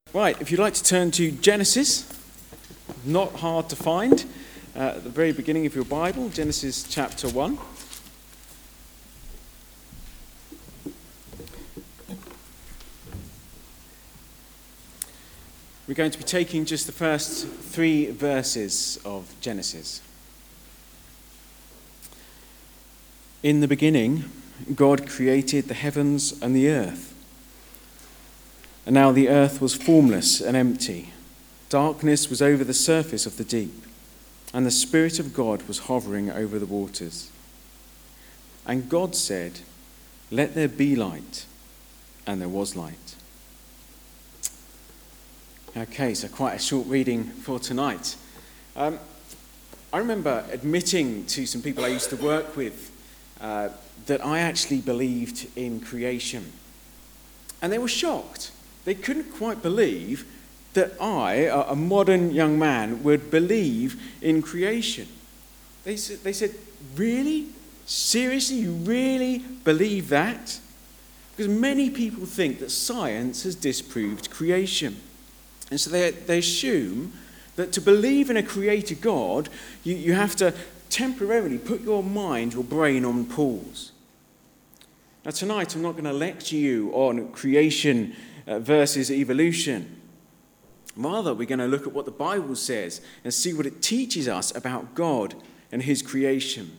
Right, if you'd like to turn to Genesis, not hard to find, at the very beginning of your Bible, Genesis chapter 1. We're going to be taking just the first 3 verses of Genesis. In the beginning, God created the heavens and the earth. And now the earth was formless and empty. Darkness was over the surface of the deep, and the Spirit of God was hovering over the waters. And God said, "Let there be light," and there was light. Okay, so quite a short reading for tonight. I remember admitting to some people I used to work with that I actually believed in creation. And they were shocked. They couldn't quite believe that I, a modern young man, would believe in creation. They said, "Really? Seriously, you really believe that?" Because many people think that science has disproved creation. And so they assume that to believe in a creator God, you have to temporarily put your mind, your brain on pause. Now tonight I'm not going to lecture you on creation versus evolution. Rather, we're going to look at what the Bible says and see what it teaches us about God and his creation.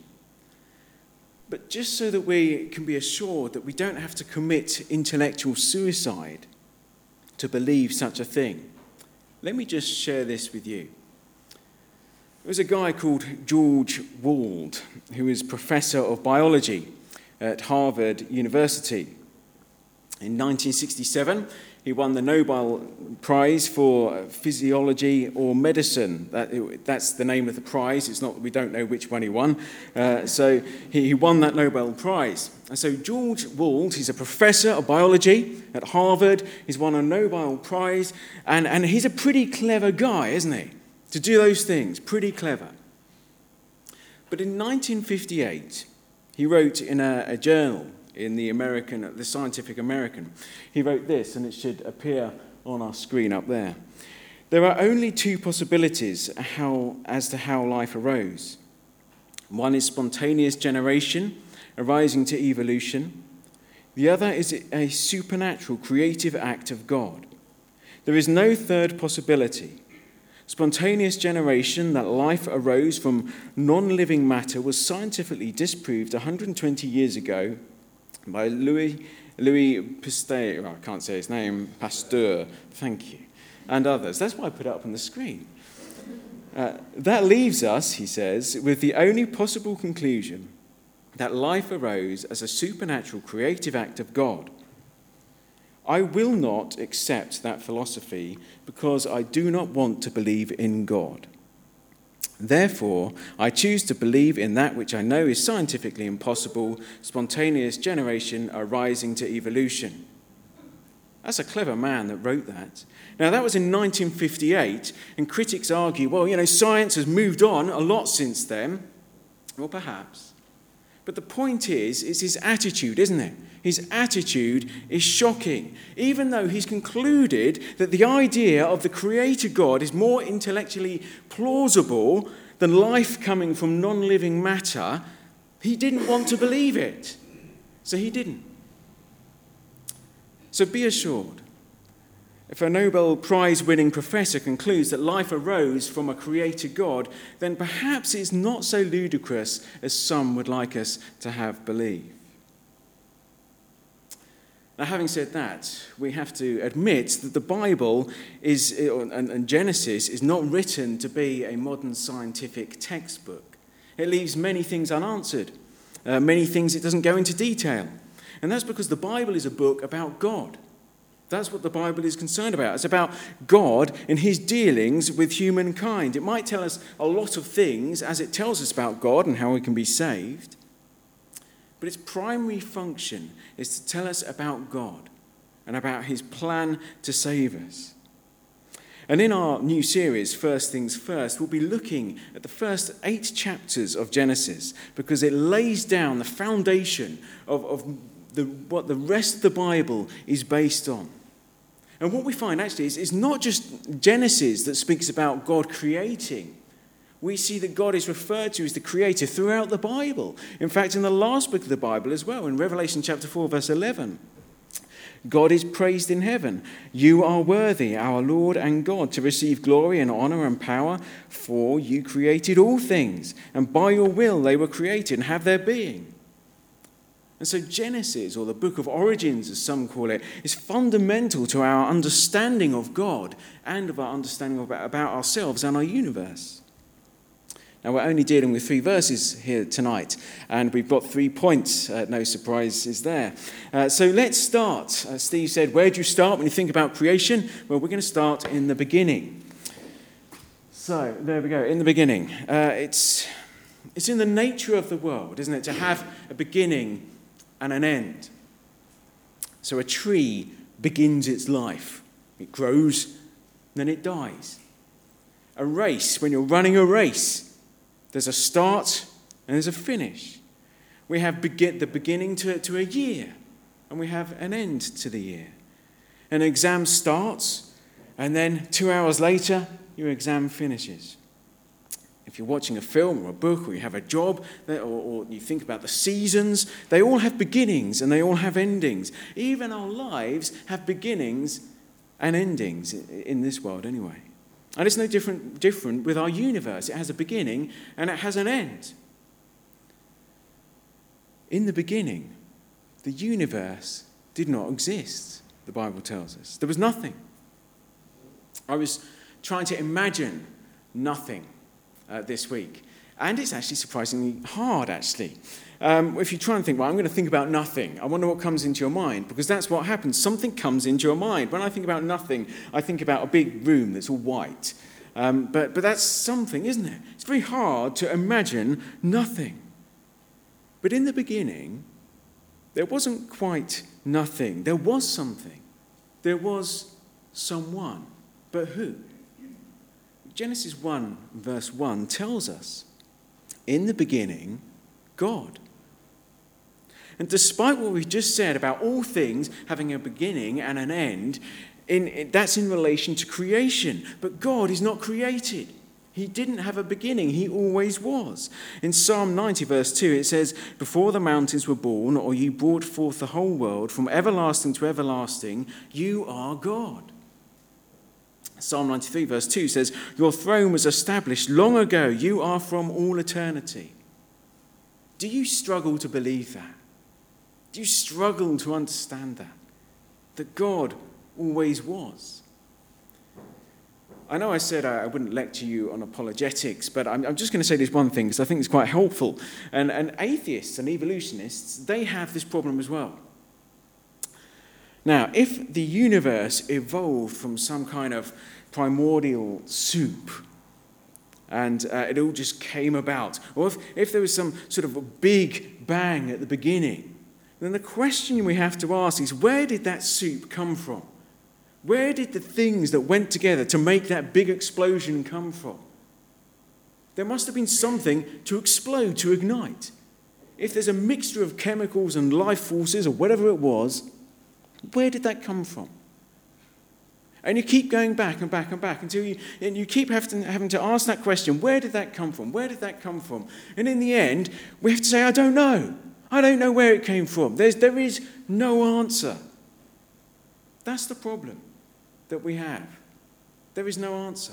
But just so that we can be assured that we don't have to commit intellectual suicide to believe such a thing, let me just share this with you. There was a guy called George Wald, who is professor of biology at Harvard University. In 1967, he won the Nobel Prize for Physiology or Medicine. That's the name of the prize. It's not that we don't know which one he won. So he won that Nobel Prize. And so George Wald, he's a professor of biology at Harvard. He's won a Nobel Prize. And he's a pretty clever guy, isn't he? To do those things, pretty clever. But in 1958, he wrote in a journal, in the Scientific American, he wrote this, and it should appear on our screen up there. "There are only 2 possibilities as to how life arose. One is spontaneous generation, arising to evolution. The other is a supernatural creative act of God. There is no third possibility. Spontaneous generation, that life arose from non-living matter, was scientifically disproved 120 years ago by Louis Pasteur, I can't say his name, Pasteur, thank you, and others." That's why I put it up on the screen. That leaves us, he says, with the only possible conclusion that life arose as a supernatural creative act of God. I will not accept that philosophy because I do not want to believe in God. Therefore, I choose to believe in that which I know is scientifically impossible, spontaneous generation arising to evolution. That's a clever man that wrote that. Now, that was in 1958, and critics argue, well, science has moved on a lot since then. Well, perhaps. But the point is, it's his attitude, isn't it? His attitude is shocking. Even though he's concluded that the idea of the creator God is more intellectually plausible than life coming from non-living matter, he didn't want to believe it. So he didn't. So be assured, if a Nobel Prize-winning professor concludes that life arose from a creator God, then perhaps it's not so ludicrous as some would like us to have believed. Now, having said that, we have to admit that the Bible and Genesis is not written to be a modern scientific textbook. It leaves many things unanswered, many things it doesn't go into detail. And that's because the Bible is a book about God. That's what the Bible is concerned about. It's about God and his dealings with humankind. It might tell us a lot of things as it tells us about God and how we can be saved. But its primary function is to tell us about God and about his plan to save us. And in our new series, First Things First, we'll be looking at the first 8 chapters of Genesis because it lays down the foundation of what the rest of the Bible is based on. And what we find actually is not just Genesis that speaks about God creating. We see that God is referred to as the creator throughout the Bible. In fact, in the last book of the Bible as well, in Revelation chapter 4, verse 11, God is praised in heaven. You are worthy, our Lord and God, to receive glory and honor and power, for you created all things, and by your will they were created and have their being. And so Genesis, or the book of origins as some call it, is fundamental to our understanding of God and of our understanding about ourselves and our universe. Now, we're only dealing with 3 verses here tonight, and we've got 3 points. No surprises there. So let's start. Steve said, where do you start when you think about creation? Well, we're going to start in the beginning. So there we go, in the beginning. It's in the nature of the world, isn't it, to have a beginning and an end. So a tree begins its life. It grows, then it dies. A race, when you're running a race, there's a start and there's a finish. We have the beginning to a year, and we have an end to the year. An exam starts, and then 2 hours later, your exam finishes. If you're watching a film or a book, or you have a job, or you think about the seasons, they all have beginnings and they all have endings. Even our lives have beginnings and endings in this world anyway. And it's no different with our universe. It has a beginning and it has an end. In the beginning, the universe did not exist, the Bible tells us. There was nothing. I was trying to imagine nothing this week. And it's actually surprisingly hard, actually. If you try and think, well, I'm going to think about nothing, I wonder what comes into your mind, because that's what happens. Something comes into your mind. When I think about nothing, I think about a big room that's all white. But that's something, isn't it? It's very hard to imagine nothing. But in the beginning, there wasn't quite nothing. There was something. There was someone. But who? Genesis 1, verse 1 tells us, in the beginning, God. And despite what we've just said about all things having a beginning and an end, that's in relation to creation. But God is not created. He didn't have a beginning. He always was. In Psalm 90, verse 2, it says, before the mountains were born, or you brought forth the whole world, from everlasting to everlasting, you are God. Psalm 93, verse 2 says, your throne was established long ago. You are from all eternity. Do you struggle to believe that? Do you struggle to understand that? That God always was? I know I said I wouldn't lecture you on apologetics, but I'm just going to say this one thing because I think it's quite helpful. And atheists and evolutionists, they have this problem as well. Now, if the universe evolved from some kind of primordial soup, and it all just came about, or if there was some sort of a big bang at the beginning, then the question we have to ask is, where did that soup come from? Where did the things that went together to make that big explosion come from? There must have been something to explode, to ignite. If there's a mixture of chemicals and life forces or whatever it was, where did that come from? And you keep going back and back and back until you keep having to ask that question, where did that come from? Where did that come from? And in the end, we have to say, I don't know. I don't know where it came from. There is no answer. That's the problem that we have. There is no answer.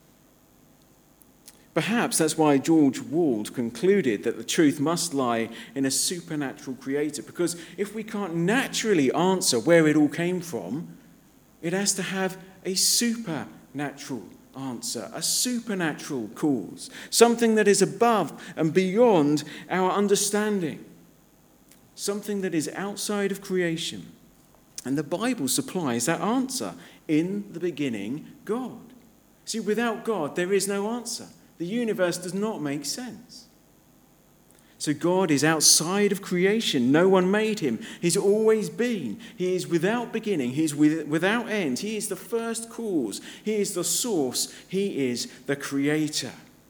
Perhaps that's why George Wald concluded that the truth must lie in a supernatural creator, because if we can't naturally answer where it all came from, it has to have a supernatural answer, a supernatural cause, something that is above and beyond our understanding, something that is outside of creation. And the Bible supplies that answer. In the beginning, God. See, without God, there is no answer. The universe does not make sense. So God is outside of creation. No one made him. He's always been. He is without beginning. He is without end. He is the first cause. He is the source. He is the creator.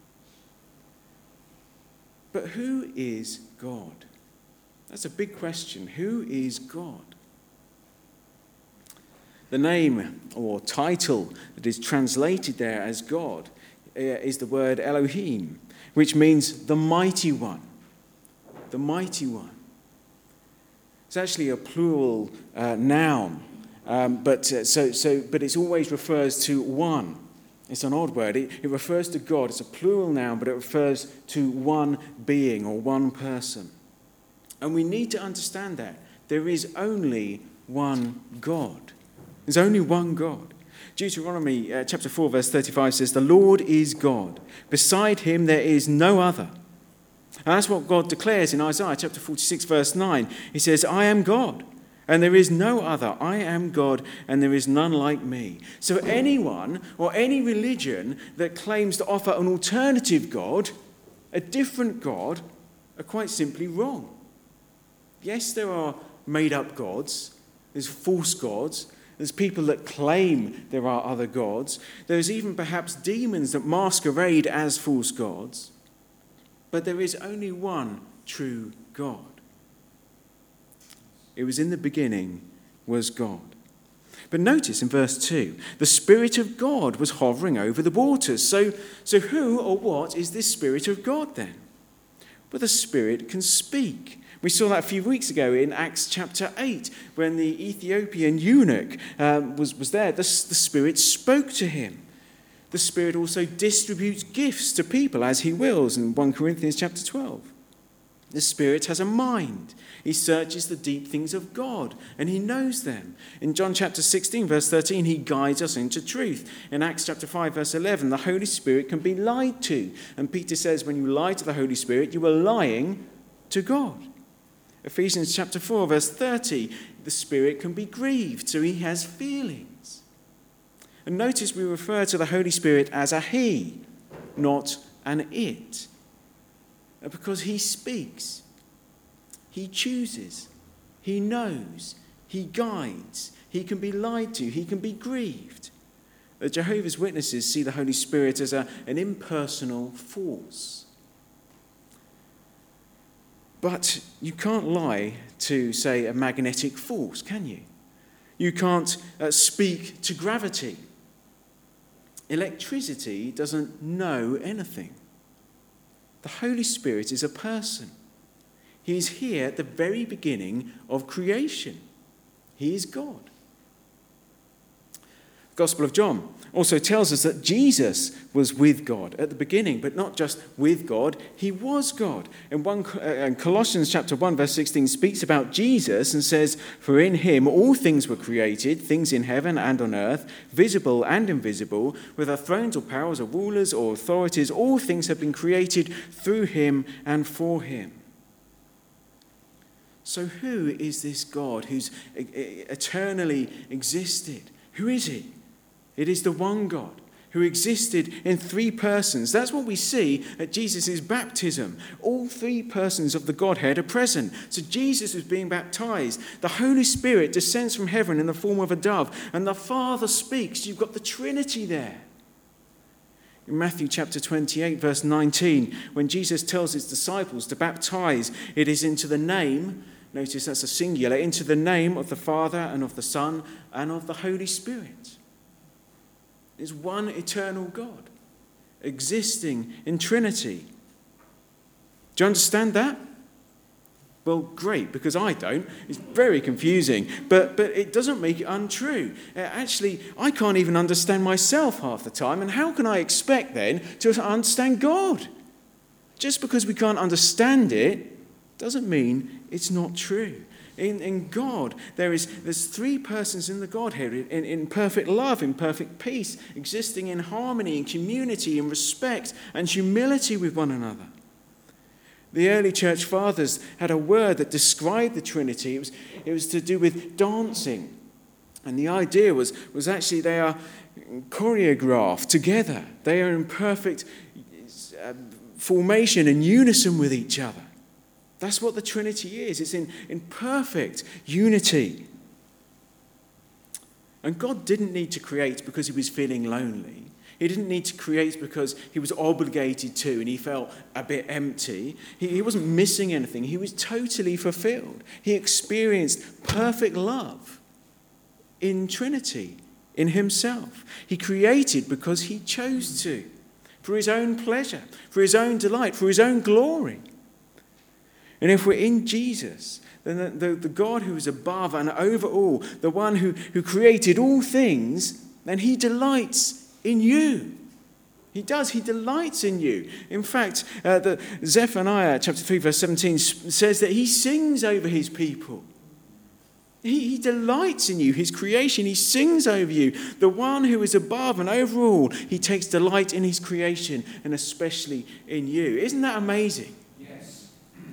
But who is God? That's a big question. Who is God? The name or title that is translated there as God is the word Elohim, which means the mighty one. The mighty one. It's actually a plural noun, but it always refers to one. It's an odd word. It refers to God. It's a plural noun, but it refers to one being or one person. And we need to understand that there is only one God. There's only one God. Deuteronomy chapter 4, verse 35 says, "The Lord is God. Beside him there is no other." And that's what God declares in Isaiah chapter 46, verse 9. He says, "I am God, and there is no other. I am God, and there is none like me." So anyone or any religion that claims to offer an alternative God, a different God, are quite simply wrong. Yes, there are made-up gods. There's false gods. There's people that claim there are other gods. There's even perhaps demons that masquerade as false gods. But there is only one true God. It was in the beginning was God. But notice in verse 2, the Spirit of God was hovering over the waters. So who or what is this Spirit of God then? Well, the Spirit can speak. We saw that a few weeks ago in Acts chapter 8 when the Ethiopian eunuch was there. The Spirit spoke to him. The Spirit also distributes gifts to people as he wills in 1 Corinthians chapter 12. The Spirit has a mind. He searches the deep things of God and he knows them. In John chapter 16 verse 13, he guides us into truth. In Acts chapter 5 verse 11, the Holy Spirit can be lied to. And Peter says when you lie to the Holy Spirit, you are lying to God. Ephesians chapter 4 verse 30, the Spirit can be grieved, so he has feelings. And notice we refer to the Holy Spirit as a he, not an it. Because he speaks, he chooses, he knows, he guides, he can be lied to, he can be grieved. The Jehovah's Witnesses see the Holy Spirit as an impersonal force. But you can't lie to, say, a magnetic force, can you? You can't speak to gravity. Electricity doesn't know anything. The Holy Spirit is a person. He is here at the very beginning of creation. He is God. The Gospel of John also tells us that Jesus was with God at the beginning, but not just with God, he was God. And Colossians chapter 1 verse 16 speaks about Jesus and says, "For in him all things were created, things in heaven and on earth, visible and invisible, whether thrones or powers or rulers or authorities, all things have been created through him and for him." So who is this God who's eternally existed? Who is he? It is the one God who existed in three persons. That's what we see at Jesus' baptism. All three persons of the Godhead are present. So Jesus is being baptized. The Holy Spirit descends from heaven in the form of a dove, and the Father speaks. You've got the Trinity there. In Matthew chapter 28, verse 19, when Jesus tells his disciples to baptize, it is into the name, notice that's a singular, into the name of the Father and of the Son and of the Holy Spirit. Is one eternal God existing in Trinity. Do you understand that? Well, great, because I don't. It's very confusing, but it doesn't make it untrue. Actually, I can't even understand myself half the time, and how can I expect then to understand God? Just because we can't understand it doesn't mean it's not true. In God, there's three persons in the Godhead in perfect love, in perfect peace, existing in harmony, in community, in respect and humility with one another. The early church fathers had a word that described the Trinity. It was to do with dancing. And the idea was actually they are choreographed together. They are in perfect formation and unison with each other. That's what the Trinity is. It's in perfect unity. And God didn't need to create because he was feeling lonely. He didn't need to create because he was obligated to and he felt a bit empty. He wasn't missing anything. He was totally fulfilled. He experienced perfect love in Trinity, in himself. He created because he chose to, for his own pleasure, for his own delight, for his own glory. And if we're in Jesus, then the God who is above and over all, the one who created all things, then he delights in you. He does. He delights in you. In fact, Zephaniah chapter 3, verse 17 says that he sings over his people. He delights in you, his creation. He sings over you. The one who is above and over all, he takes delight in his creation and especially in you. Isn't that amazing? Yes.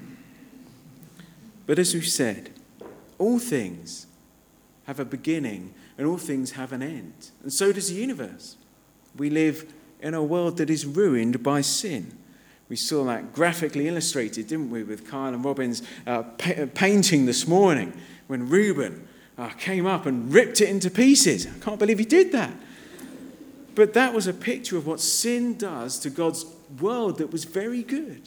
But as we've said, all things have a beginning and all things have an end. And so does the universe. We live in a world that is ruined by sin. We saw that graphically illustrated, didn't we, with Kyle and Robin's painting this morning when Reuben came up and ripped it into pieces. I can't believe he did that. But that was a picture of what sin does to God's world that was very good.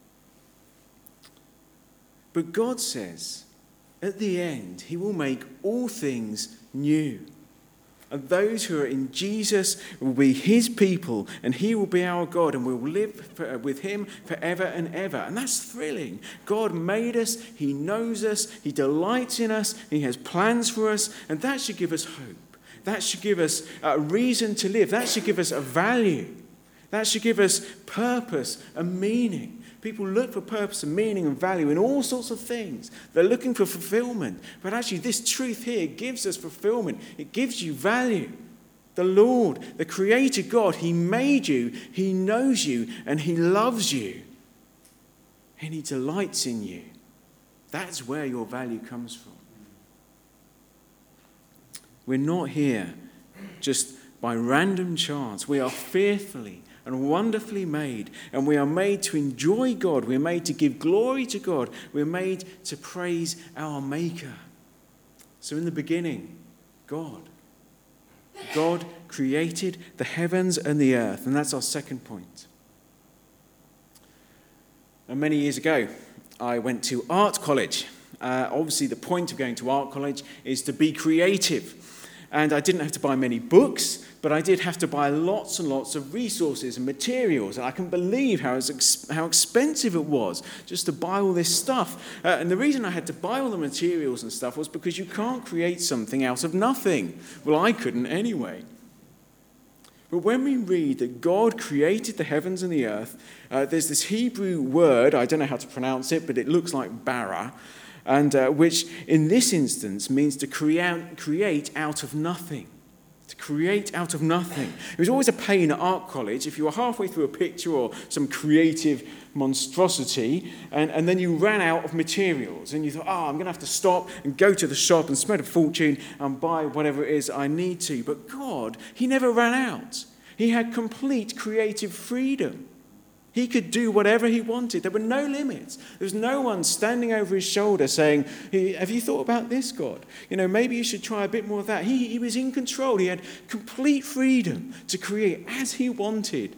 But God says, at the end, he will make all things new. And those who are in Jesus will be his people, and he will be our God, and we will live with him forever and ever. And that's thrilling. God made us, he knows us, he delights in us, he has plans for us, and that should give us hope. That should give us a reason to live. That should give us a value. That should give us purpose and meaning. People look for purpose and meaning and value in all sorts of things. They're looking for fulfillment. But actually, this truth here gives us fulfillment. It gives you value. The Lord, the Creator God, he made you, he knows you, and he loves you. And he delights in you. That's where your value comes from. We're not here just by random chance. We are fearfully and wonderfully made, and we are made to enjoy God. We're made to give glory to God. We're made to praise our Maker. So in the beginning, God created the heavens and the earth, and that's our second point. And many years ago, I went to art college. Obviously, the point of going to art college is to be creative. And I didn't have to buy many books, but I did have to buy lots and lots of resources and materials. And I couldn't believe how expensive it was just to buy all this stuff. And the reason I had to buy all the materials and stuff was because you can't create something out of nothing. Well, I couldn't anyway. But when we read that God created the heavens and the earth, there's this Hebrew word, I don't know how to pronounce it, but it looks like bara, and which in this instance means to create out of nothing. To create out of nothing. It was always a pain at art college if you were halfway through a picture or some creative monstrosity and then you ran out of materials and you thought, I'm going to have to stop and go to the shop and spend a fortune and buy whatever it is I need to. But God, he never ran out. He had complete creative freedom. He could do whatever he wanted. There were no limits. There was no one standing over his shoulder saying, have you thought about this, God? Maybe you should try a bit more of that. He was in control. He had complete freedom to create as he wanted.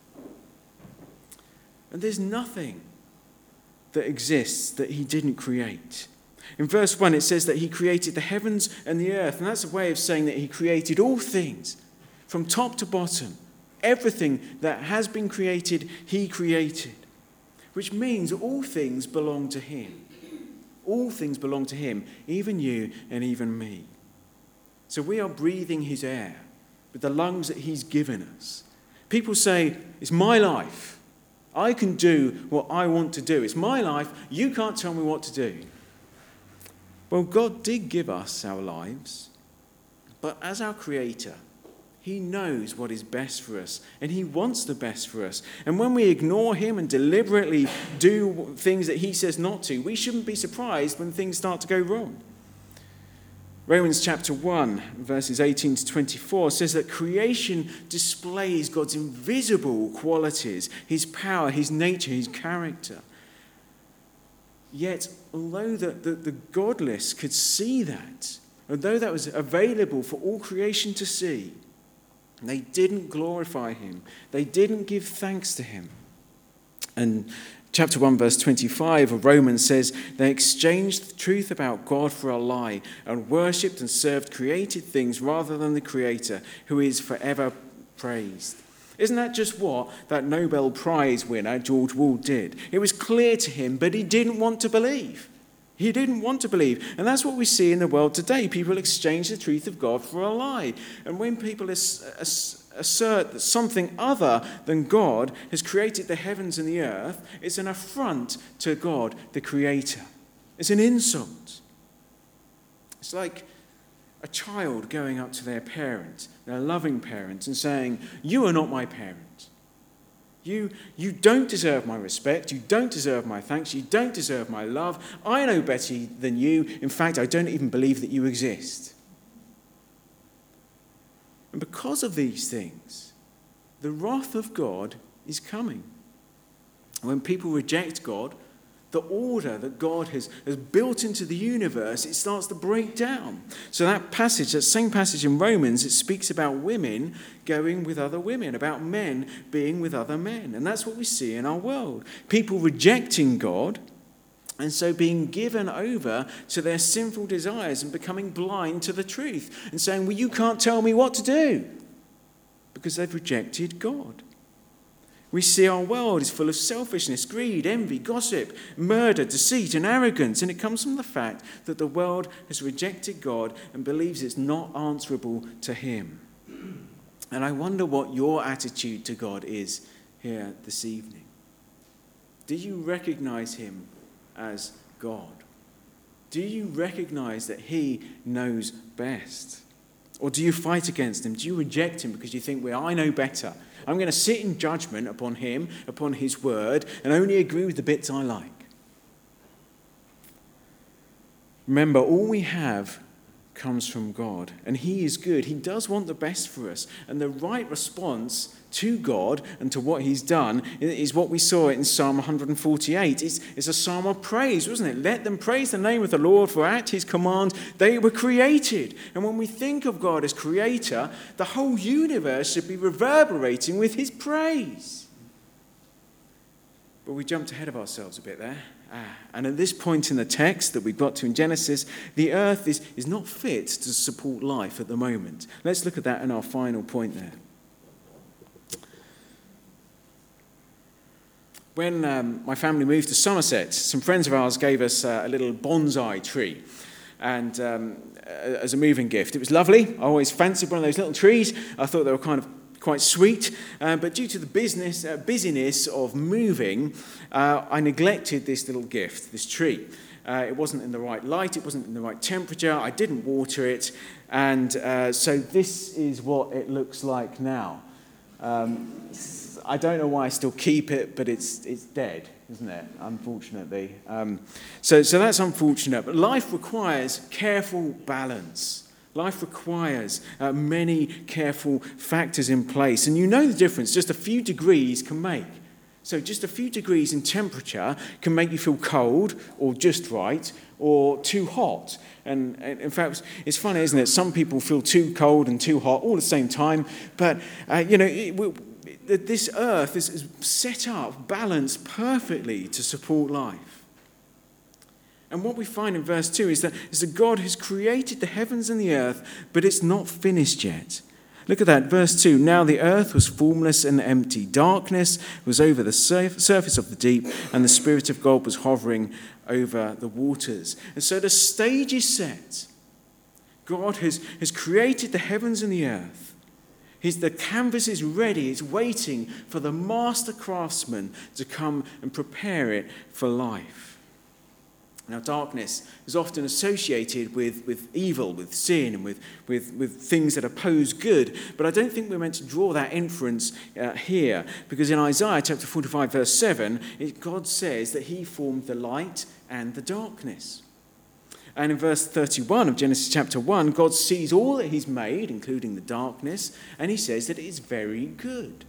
And there's nothing that exists that he didn't create. In verse 1, it says that he created the heavens and the earth. And that's a way of saying that he created all things from top to bottom. Everything that has been created, he created. Which means all things belong to him. All things belong to him, even you and even me. So we are breathing his air with the lungs that he's given us. People say, it's my life. I can do what I want to do. It's my life. You can't tell me what to do. Well, God did give us our lives. But as our creator, he knows what is best for us, and he wants the best for us. And when we ignore him and deliberately do things that he says not to, we shouldn't be surprised when things start to go wrong. Romans chapter 1, verses 18 to 24 says that creation displays God's invisible qualities, his power, his nature, his character. Yet, although the godless could see that, although that was available for all creation to see, they didn't glorify him. They didn't give thanks to him. And Chapter 1, verse 25 of Romans says, they exchanged the truth about God for a lie and worshipped and served created things rather than the Creator, who is forever praised. Isn't that just what that Nobel Prize winner, George Wald, did? It was clear to him, but he didn't want to believe. He didn't want to believe. And that's what we see in the world today. People exchange the truth of God for a lie. And when people assert that something other than God has created the heavens and the earth, it's an affront to God, the Creator. It's an insult. It's like a child going up to their parent, their loving parent, and saying, "You are not my parent. You don't deserve my respect. You don't deserve my thanks. You don't deserve my love. I know better than you. In fact, I don't even believe that you exist." And because of these things, the wrath of God is coming. When people reject God, the order that God has built into the universe, it starts to break down. So that same passage in Romans, it speaks about women going with other women, about men being with other men. And that's what we see in our world. People rejecting God, and so being given over to their sinful desires and becoming blind to the truth and saying, "Well, you can't tell me what to do," because they've rejected God. We see our world is full of selfishness, greed, envy, gossip, murder, deceit, and arrogance. And it comes from the fact that the world has rejected God and believes it's not answerable to him. And I wonder what your attitude to God is here this evening. Do you recognize him as God? Do you recognize that he knows best? Or do you fight against him? Do you reject him because you think, "Well, I know better. I'm going to sit in judgment upon him, upon his word, and only agree with the bits I like"? Remember, all we have comes from God, and he is good. He does want the best for us. And the right response to God and to what he's done is what we saw in Psalm 148. It's a psalm of praise, wasn't it? Let them praise the name of the Lord, for at his command they were created. And when we think of God as creator, the whole universe should be reverberating with his praise. But we jumped ahead of ourselves a bit there. And at this point in the text that we've got to in Genesis, the earth is not fit to support life at the moment. Let's look at that in our final point there. When my family moved to Somerset, some friends of ours gave us a little bonsai tree, and as a moving gift. It was lovely. I always fancied one of those little trees. I thought they were kind of quite sweet, but due to the busyness of moving, I neglected this little gift, this tree. It wasn't in the right light, it wasn't in the right temperature, I didn't water it, and so this is what it looks like now. I don't know why I still keep it, but it's dead, isn't it, unfortunately. So that's unfortunate, but life requires careful balance. Life requires many careful factors in place. And you know the difference just a few degrees can make. So just a few degrees in temperature can make you feel cold or just right or too hot. And in fact, it's funny, isn't it? Some people feel too cold and too hot all at the same time. But, this earth is set up, balanced perfectly to support life. And what we find in verse 2 is that God has created the heavens and the earth, but it's not finished yet. Look at that, verse 2. Now the earth was formless and empty. Darkness was over the surface of the deep, and the Spirit of God was hovering over the waters. And so the stage is set. God has created the heavens and the earth. The canvas is ready. It's waiting for the master craftsman to come and prepare it for life. Now, darkness is often associated with evil, with sin, and with things that oppose good. But I don't think we're meant to draw that inference here, because in Isaiah chapter 45, verse 7, God says that he formed the light and the darkness. And in verse 31 of Genesis chapter 1, God sees all that he's made, including the darkness, and he says that it is very good.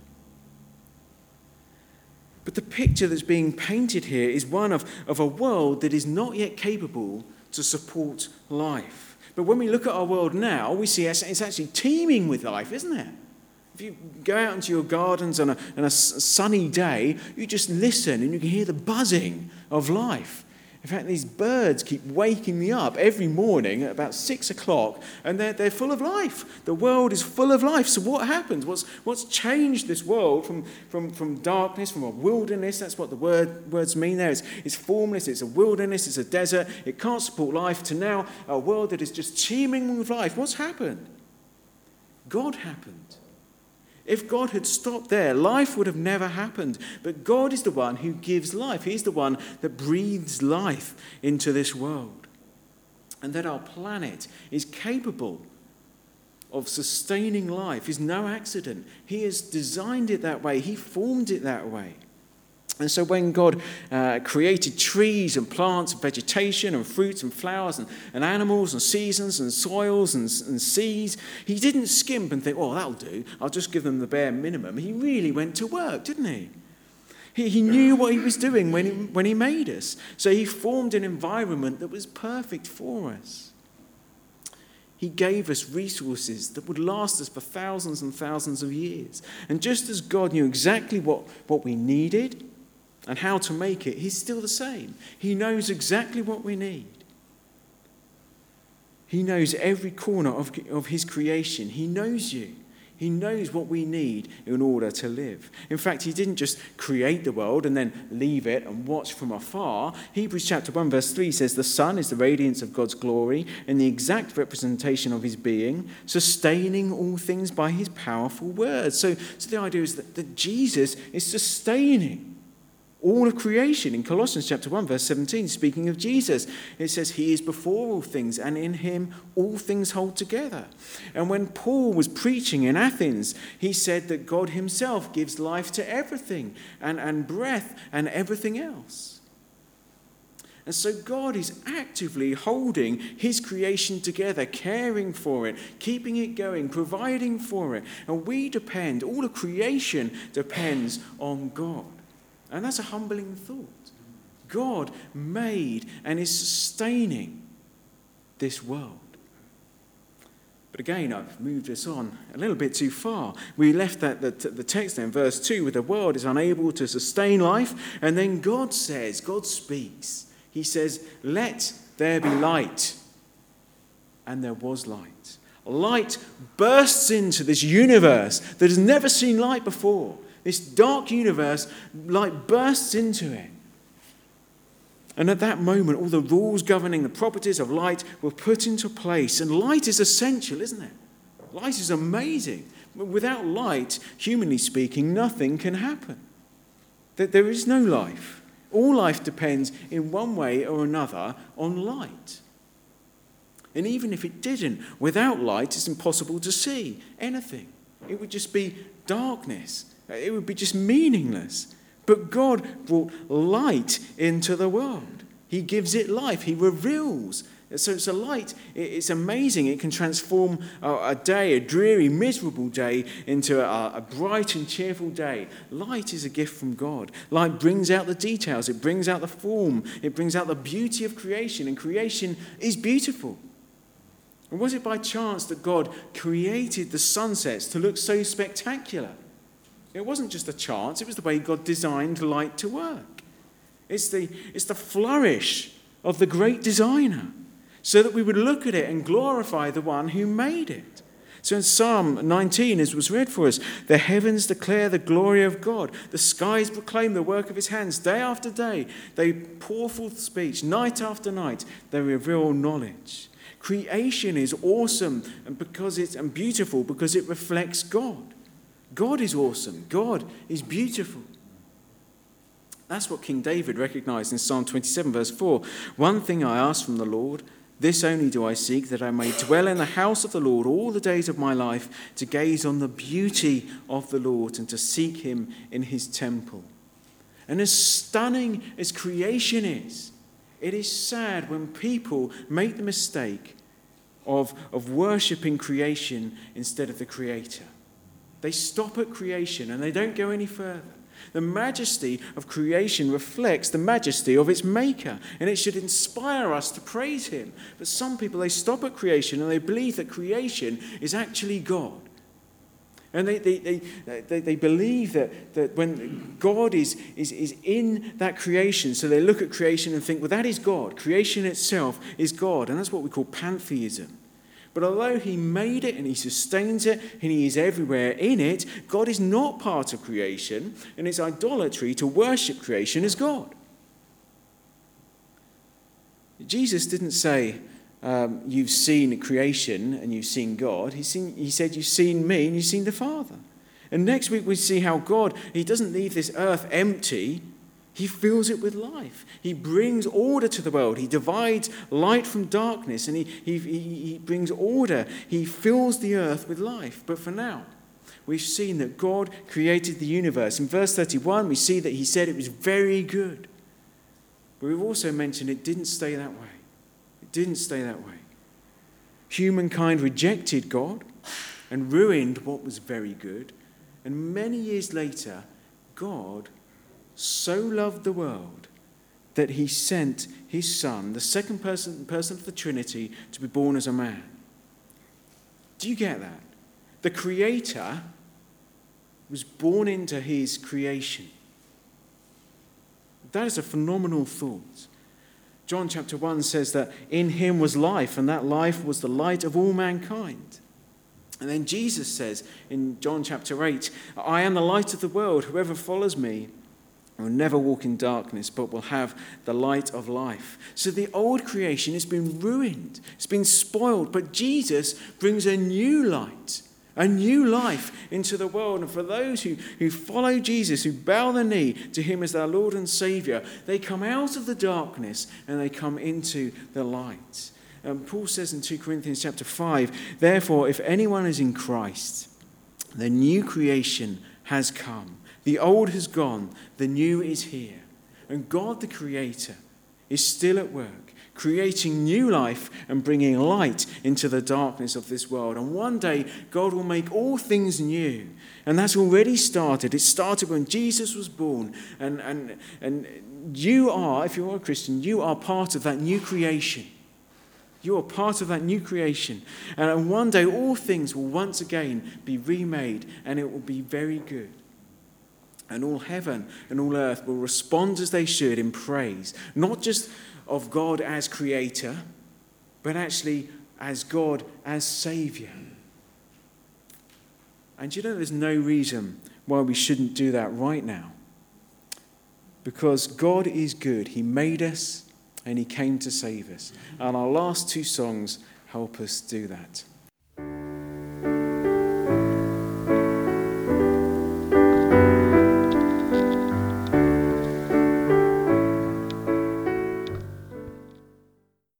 But the picture that's being painted here is one of a world that is not yet capable to support life. But when we look at our world now, we see it's actually teeming with life, isn't it? If you go out into your gardens on a sunny day, you just listen and you can hear the buzzing of life. In fact, these birds keep waking me up every morning at about 6 o'clock, and they're full of life. The world is full of life. So what happens? What's changed this world from darkness, from a wilderness? That's what the words mean there. It's formless, it's a wilderness, it's a desert. It can't support life, to now a world that is just teeming with life. What's happened? God happened. If God had stopped there, life would have never happened. But God is the one who gives life. He's the one that breathes life into this world. And that our planet is capable of sustaining life is no accident. He has designed it that way. He formed it that way. And so when God created trees and plants and vegetation and fruits and flowers and animals and seasons and soils and seas, he didn't skimp and think, oh, that'll do. I'll just give them the bare minimum. He really went to work, didn't he? He knew what he was doing when he made us. So he formed an environment that was perfect for us. He gave us resources that would last us for thousands and thousands of years. And just as God knew exactly what we needed and how to make it, he's still the same. He knows exactly what we need. He knows every corner of his creation. He knows you. He knows what we need in order to live. In fact, he didn't just create the world and then leave it and watch from afar. Hebrews chapter 1 verse 3 says, the Son is the radiance of God's glory and the exact representation of his being, sustaining all things by his powerful word. So the idea is that Jesus is sustaining all of creation. In Colossians chapter 1 verse 17, speaking of Jesus, it says he is before all things and in him all things hold together. And when Paul was preaching in Athens, he said that God himself gives life to everything and breath and everything else. And so God is actively holding his creation together, caring for it, keeping it going, providing for it. And we depend, all of creation depends on God. And that's a humbling thought. God made and is sustaining this world. But again, I've moved us on a little bit too far. We left the text there in verse 2 where the world is unable to sustain life. And then God speaks. He says, let there be light. And there was light. Light bursts into this universe that has never seen light before. This dark universe, light bursts into it. And at that moment, all the rules governing the properties of light were put into place. And light is essential, isn't it? Light is amazing. Without light, humanly speaking, nothing can happen. There is no life. All life depends in one way or another on light. And even if it didn't, without light, it's impossible to see anything. It would just be darkness. It would be just meaningless. But God brought light into the world. He gives it life. He reveals. So it's a light. It's amazing. It can transform a day, a dreary, miserable day, into a bright and cheerful day. Light is a gift from God. Light brings out the details. It brings out the form. It brings out the beauty of creation. And creation is beautiful. And was it by chance that God created the sunsets to look so spectacular? It wasn't just a chance, it was the way God designed light to work. It's the flourish of the great designer, so that we would look at it and glorify the one who made it. So in Psalm 19, as was read for us, the heavens declare the glory of God. The skies proclaim the work of his hands. Day after day, they pour forth speech. Night after night, they reveal knowledge. Creation is awesome and beautiful because it reflects God. God is awesome. God is beautiful. That's what King David recognized in Psalm 27, verse 4. One thing I ask from the Lord, this only do I seek, that I may dwell in the house of the Lord all the days of my life, to gaze on the beauty of the Lord and to seek him in his temple. And as stunning as creation is, it is sad when people make the mistake of worshipping creation instead of the Creator. They stop at creation and they don't go any further. The majesty of creation reflects the majesty of its maker, and it should inspire us to praise him. But some people, they stop at creation and they believe that creation is actually God. And they believe that when God is in that creation, so they look at creation and think, well, that is God. Creation itself is God. And that's what we call pantheism. But although he made it and he sustains it and he is everywhere in it, God is not part of creation, and it's idolatry to worship creation as God. Jesus didn't say, you've seen creation and you've seen God. He said, you've seen me and you've seen the Father. And next week we see how God, he doesn't leave this earth empty. He fills it with life. He brings order to the world. He divides light from darkness, and he brings order. He fills the earth with life. But for now, we've seen that God created the universe. In verse 31, we see that he said it was very good. But we've also mentioned it didn't stay that way. It didn't stay that way. Humankind rejected God and ruined what was very good. And many years later, God so loved the world that he sent his Son, the second person of the Trinity, to be born as a man. Do you get that? The Creator was born into his creation. That is a phenomenal thought. John chapter 1 says that in him was life, and that life was the light of all mankind. And then Jesus says in John chapter 8, I am the light of the world. Whoever follows me will never walk in darkness, but will have the light of life. So the old creation has been ruined. It's been spoiled. But Jesus brings a new light, a new life into the world. And for those who follow Jesus, who bow the knee to him as their Lord and Saviour, they come out of the darkness and they come into the light. Paul says in 2 Corinthians chapter 5, therefore, if anyone is in Christ, the new creation has come. The old has gone, the new is here. And God the Creator is still at work, creating new life and bringing light into the darkness of this world. And one day, God will make all things new. And that's already started. It started when Jesus was born. And you are, if you're a Christian, you are part of that new creation. You are part of that new creation. And one day, all things will once again be remade, and it will be very good. And all heaven and all earth will respond as they should in praise, not just of God as Creator, but actually as God as Saviour. And you know, there's no reason why we shouldn't do that right now. Because God is good. He made us and he came to save us. And our last two songs help us do that.